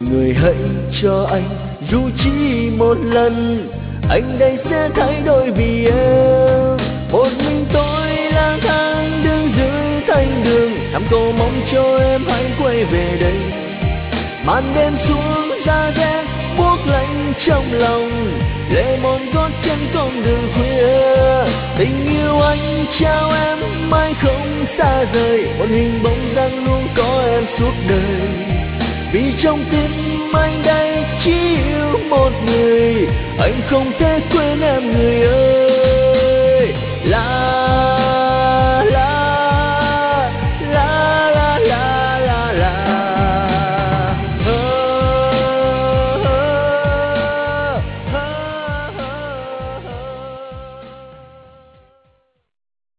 Người hãy cho anh dù chỉ một lần, anh đây sẽ thay đổi vì em. Một mình tôi lang thang đứng dưới thanh đường, thầm cầu mong cho em hãy quay về đây. Màn đêm xuống giá rét buốt lạnh trong lòng, lệ mòn gót chân con đường khuya. Tình yêu anh trao em mãi không xa rời, một hình bóng dáng luôn có em suốt đời. Vì trong tim anh đây chỉ yêu một người, anh không thể quên em người ơi.